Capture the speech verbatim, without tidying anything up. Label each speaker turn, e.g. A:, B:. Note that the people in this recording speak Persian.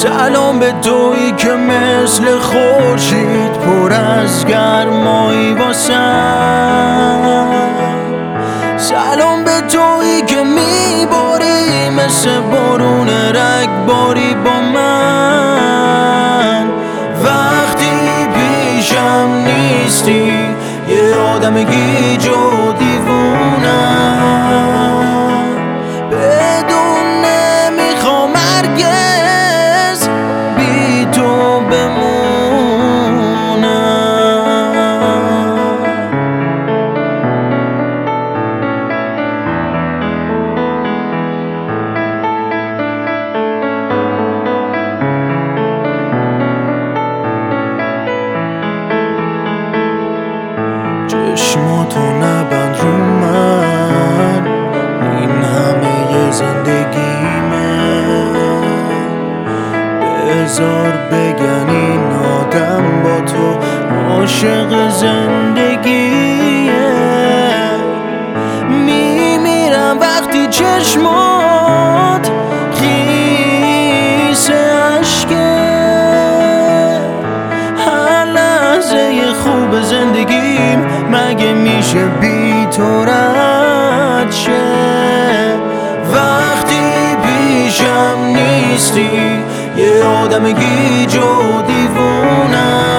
A: سلام به تویی که مثل خورشید پر از گرمایی واسم. سلام به تویی که میباری مثل بارون رگباری با من. وقتی پیشم نیستی یه آدم گیج و دیوونم، بدون نمیخوام هرگز بی تو بمونم. چشماتو نبند رو من، این همه زندگیمه. بذار بگن این آدم با تو عاشق زندگیه. میمیرم وقتی چشمات خیس عشقه. هر لحظه خوب زندگیم مگه میشه بی تو رد شه؟ وقتی پیشم نیستی یه آدم گیج و دیوونم.